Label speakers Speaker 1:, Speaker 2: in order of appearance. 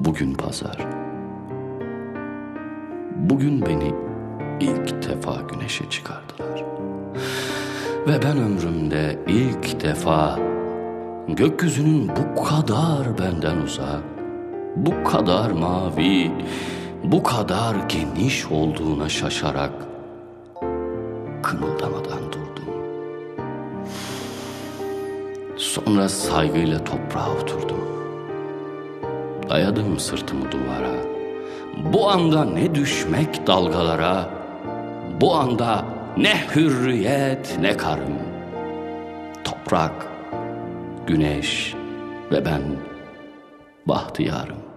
Speaker 1: Bugün pazar. Bugün beni ilk defa güneşe çıkardılar. Ve ben ömrümde ilk defa gökyüzünün bu kadar benden uzak, bu kadar mavi, bu kadar geniş olduğuna şaşarak kımıldamadan durdum. Sonra saygıyla toprağa oturdum. Dayadım sırtımı duvara. Bu anda ne düşmek dalgalara, bu anda ne hürriyet ne karım. Toprak, güneş ve ben bahtiyarım.